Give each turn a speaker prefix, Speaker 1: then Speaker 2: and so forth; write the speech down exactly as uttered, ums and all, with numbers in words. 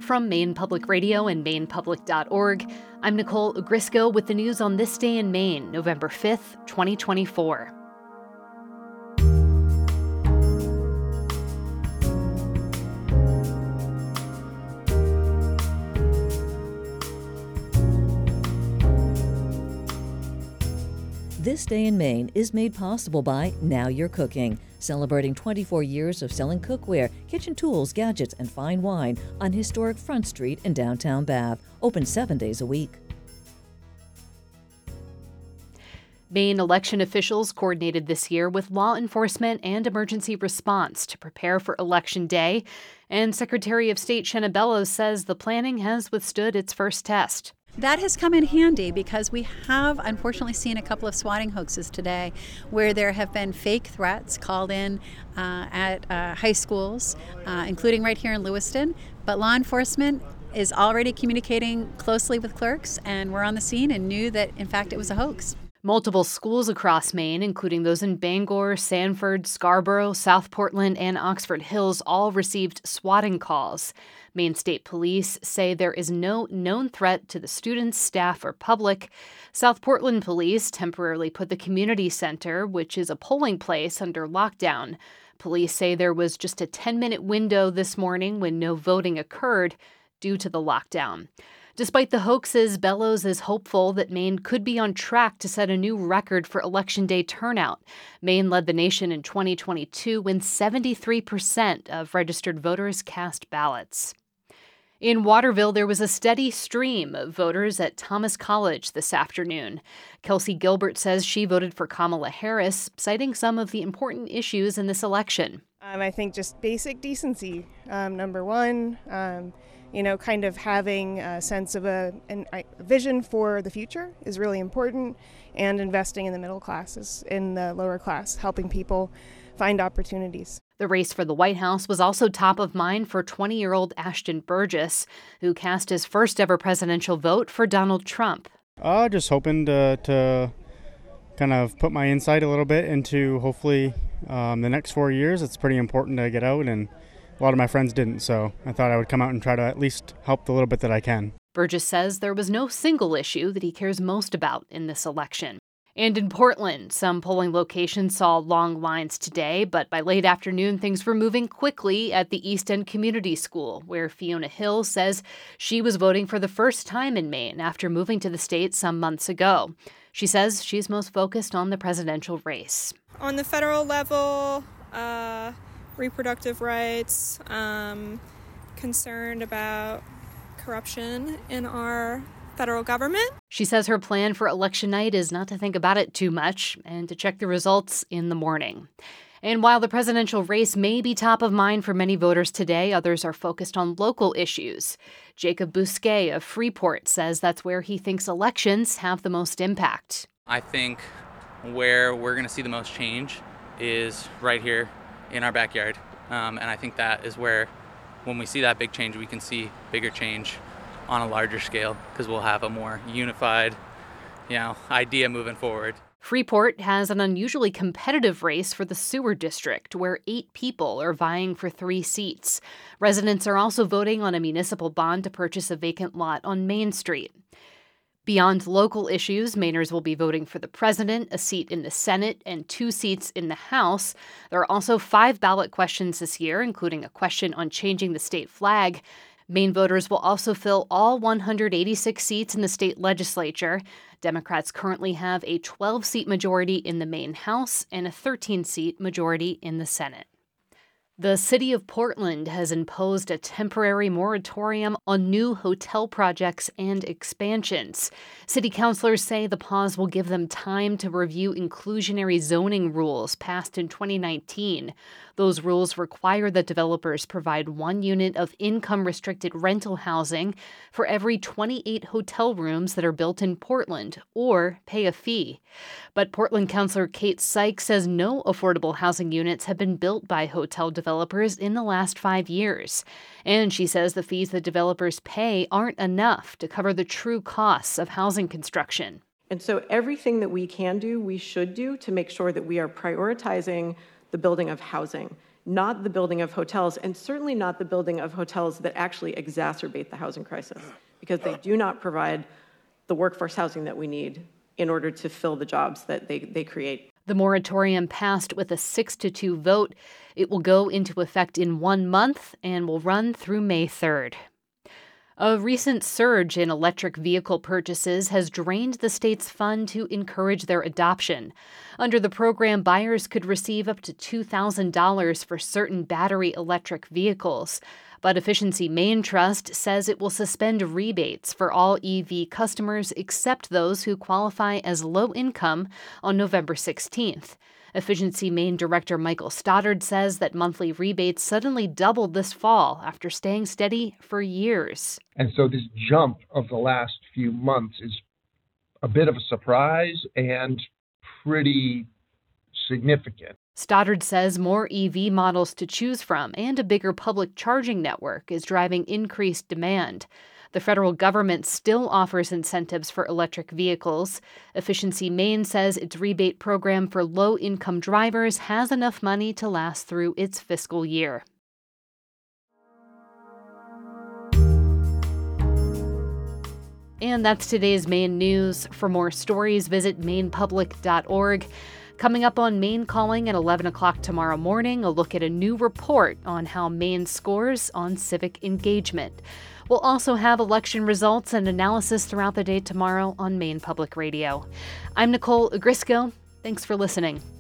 Speaker 1: From Maine Public Radio and maine public dot org, I'm Nicole Ogrisco with the news on this day in Maine, November fifth, twenty twenty-four.
Speaker 2: This Day in Maine is made possible by Now You're Cooking, celebrating twenty-four years of selling cookware, kitchen tools, gadgets, and fine wine on historic Front Street in downtown Bath, open seven days a week.
Speaker 1: Maine election officials coordinated this year with law enforcement and emergency response to prepare for Election Day, and Secretary of State Shenna Bellows says the planning has withstood its first test.
Speaker 3: That has come in handy because we have unfortunately seen a couple of swatting hoaxes today where there have been fake threats called in uh, at uh, high schools, uh, including right here in Lewiston. But law enforcement is already communicating closely with clerks, and we're on the scene and knew that, in fact, it was a hoax.
Speaker 1: Multiple schools across Maine, including those in Bangor, Sanford, Scarborough, South Portland, and Oxford Hills, all received swatting calls. Maine State Police say there is no known threat to the students, staff, or public. South Portland Police temporarily put the community center, which is a polling place, under lockdown. Police say there was just a ten-minute window this morning when no voting occurred due to the lockdown. Despite the hoaxes, Bellows is hopeful that Maine could be on track to set a new record for Election Day turnout. Maine led the nation in twenty twenty-two when seventy-three percent of registered voters cast ballots. In Waterville, there was a steady stream of voters at Thomas College this afternoon. Kelsey Gilbert says she voted for Kamala Harris, citing some of the important issues in this election.
Speaker 4: Um, I think just basic decency, um, number one. Um, You know, kind of having a sense of a, an, a vision for the future is really important, and investing in the middle classes, in the lower class, helping people find opportunities.
Speaker 1: The race for the White House was also top of mind for twenty-year-old Ashton Burgess, who cast his first ever presidential vote for Donald Trump.
Speaker 5: Uh, just hoping to, to kind of put my insight a little bit into hopefully um, the next four years. It's pretty important to get out, and a lot of my friends didn't, so I thought I would come out and try to at least help the little bit that I can.
Speaker 1: Burgess says there was no single issue that he cares most about in this election. And in Portland, some polling locations saw long lines today, but by late afternoon, things were moving quickly at the East End Community School, where Fiona Hill says she was voting for the first time in Maine after moving to the state some months ago. She says she's most focused on the presidential race.
Speaker 6: On the federal level, uh... reproductive rights, um, concerned about corruption in our federal government.
Speaker 1: She says her plan for election night is not to think about it too much and to check the results in the morning. And while the presidential race may be top of mind for many voters today, others are focused on local issues. Jacob Bousquet of Freeport says that's where he thinks elections have the most impact.
Speaker 7: I think where we're going to see the most change is right here in our backyard, um, and I think that is where, when we see that big change, we can see bigger change on a larger scale, because we'll have a more unified, you know, idea moving forward.
Speaker 1: Freeport has an unusually competitive race for the sewer district, where eight people are vying for three seats. Residents are also voting on a municipal bond to purchase a vacant lot on Main Street. Beyond local issues, Mainers will be voting for the president, a seat in the Senate, and two seats in the House. There are also five ballot questions this year, including a question on changing the state flag. Maine voters will also fill all one hundred eighty-six seats in the state legislature. Democrats currently have a twelve-seat majority in the Maine House and a thirteen-seat majority in the Senate. The city of Portland has imposed a temporary moratorium on new hotel projects and expansions. City councilors say the pause will give them time to review inclusionary zoning rules passed in twenty nineteen. Those rules require that developers provide one unit of income-restricted rental housing for every twenty-eight hotel rooms that are built in Portland, or pay a fee. But Portland Councilor Kate Sykes says no affordable housing units have been built by hotel developers in the last five years. And she says the fees that developers pay aren't enough to cover the true costs of housing construction.
Speaker 8: And so everything that we can do, we should do to make sure that we are prioritizing the building of housing. not the building of hotels, and certainly not the building of hotels that actually exacerbate the housing crisis, because they do not provide the workforce housing that we need in order to fill the jobs that they, they create.
Speaker 1: The moratorium passed with a six to two vote. It will go into effect in one month and will run through May third. A recent surge in electric vehicle purchases has drained the state's fund to encourage their adoption. Under the program, buyers could receive up to two thousand dollars for certain battery electric vehicles. But Efficiency Maine Trust says it will suspend rebates for all E V customers except those who qualify as low income on November sixteenth. Efficiency Maine Director Michael Stoddard says that monthly rebates suddenly doubled this fall after staying steady for years.
Speaker 9: And so this jump of the last few months is a bit of a surprise and pretty significant.
Speaker 1: Stoddard says more E V models to choose from and a bigger public charging network is driving increased demand. The federal government still offers incentives for electric vehicles. Efficiency Maine says its rebate program for low-income drivers has enough money to last through its fiscal year. And that's today's Maine news. For more stories, visit maine public dot org. Coming up on Maine Calling at eleven o'clock tomorrow morning, a look at a new report on how Maine scores on civic engagement. We'll also have election results and analysis throughout the day tomorrow on Maine Public Radio. I'm Nicole Ogrysko. Thanks for listening.